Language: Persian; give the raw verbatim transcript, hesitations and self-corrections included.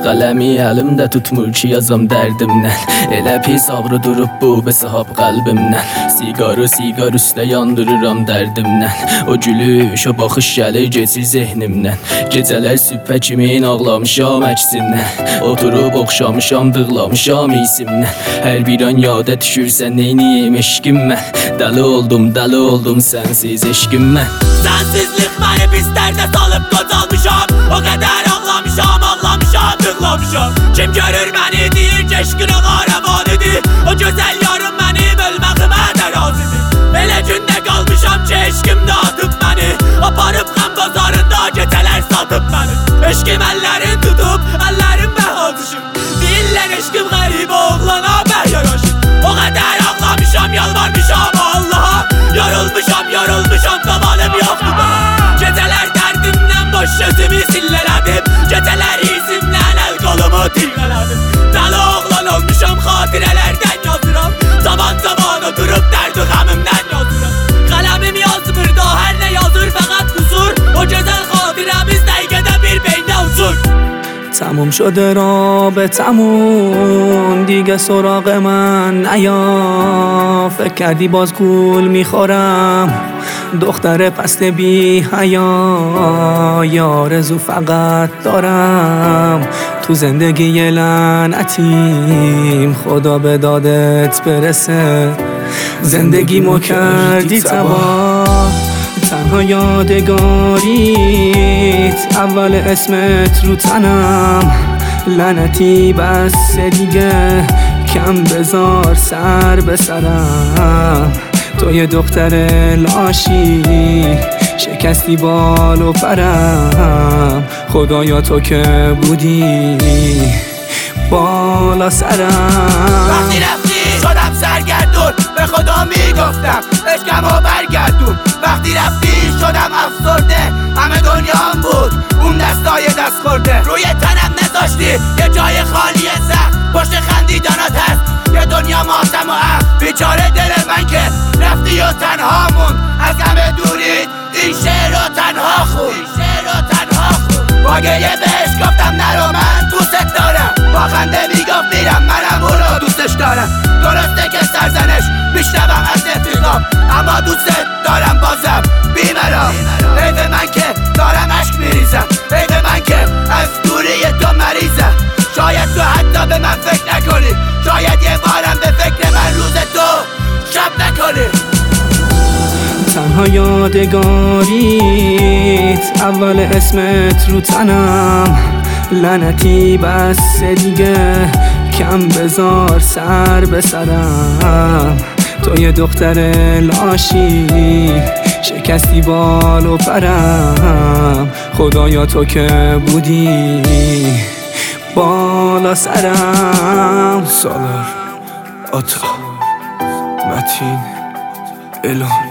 qələmi əlimdə tutmur ki yazam dərdimdən. Elə pis ağrı durub bu besahab qəlbimdən. Siqarı siqar üstə yandırıram dərdimdən. O gülüş, o baxış gəlir geçir zehnimdən. Gecələr sübhə kimin ağlamışam əksindən. Oturub oxşamışam, dığlamışam isimdən. Hər bir an yada düşürsən neyniyim eşqim mən. Dəli oldum, dəli oldum sənsiz eşqim mən. Sensizlik məni pis dərdə salıb qocalmışam. O qədər ağlamışam, ağlamışam, dığlamışam. Kim görür məni deyir ki eşqin ağaravanıdır. O gözəl yarım mənim ölməyimə də razıdır. Elə gündə qalmışam ki eşqim dağıtıb məni. Aparıb qəm bazarında gecələr satıb məni. Eşqim əllərin tutub, əllərim bəhazışım. Deyirlər eşqim qərib oğlana bər yaraşım. O qədər ağlamışam, yalvarmışam Allaha. Yorulmuşam, yorulmuşam, zamanım yoxdur bana. Gecələr dərdimdən boş sözümü sillələdim. Gecələr izimdən əl qolumu tirgələdim. Dəli oğlan olmuşam, xatirələrdən yazıram. Zaman zaman oturub dərdi qəmimdən yazıram. Qələmim yazmır da hər nə yazır fəqət qusur. O gözəl xatirəmiz dəqiqədə bir beynə uçur. تموم شده رابطمون دیگه سراغ من نیا. فکر کردی باز گول میخورم دختر پست بی حیا. یه آرزو فقط دارم تو زندگی لعنتیم. خدا به دادت برسه زندگیمو کردی تباه. تنها یادگاریت اول اسمت رو تنم. لعنتی بس دیگه کم بذار سر به سرم. تو یه دختر لاشی شکستی بال و پرم. خدایا تو که بودی بالا سرم. وقتی رفتی شدم سرگردون به خدا میگفتم عشقمو برگردون. وقتی رفتی شدم افسرده همه دنیام بود اون دستای دست خورده. روی تنم نذاشتی یه جای خالی زخم. پشت خندیدانات هست یه دنیا ماتم و عقل. بیچاره دل من که رفتی و تنها مون. از همه دورید این شعر رو تنها خون. این شعر رو تنها خون. با گریه بهش گفتم نرو من دوستت دارم. با خنده میگفت میرم منم اون رو دوستش دارم. درسته که سرزنش میشنوم از انتقام اما دوستت دارم بازم بیمرام. حیف من که دارم عشق میریزم. حیف من که از دوری تو مریضم. شاید تو حتی به من فکر نکنی. شاید یه بارم به فکر من روز تو شب نکنی. تنها یادگاریت اول اسمت رو تنم. لعنتی بس دیگه کم بذار سر به سرم. تو یه دختر لاشی شکستی بال و پرم. خدایا تو که بودی بالا سرم. سالار آتا متین الان